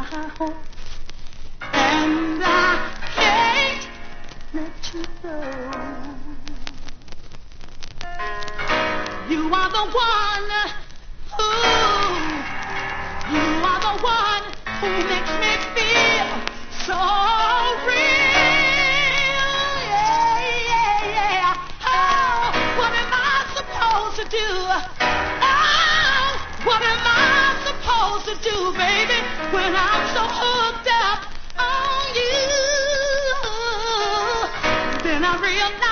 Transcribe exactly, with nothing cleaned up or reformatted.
and I can't let you go. You are the one who, you are the one who makes me feel so real. Yeah, yeah, yeah. Oh, what am I supposed to do? Oh, what am I supposed to do, baby, when I'm so hooked up on you? Then I realize